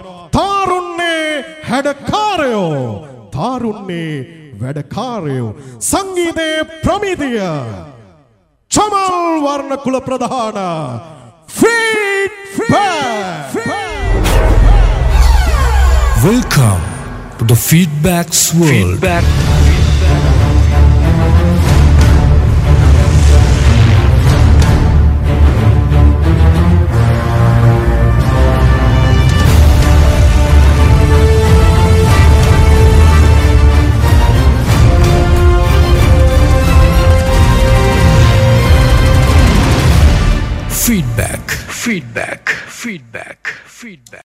තාරුන්නේ හැඩකාරයෝ තාරුන්නේ වැඩකාරයෝ සංගීතයේ ප්‍රමිතිය චමල් වර්ණකුල ප්‍රධාන Feedback. Welcome to the Feedback's world. Feedback.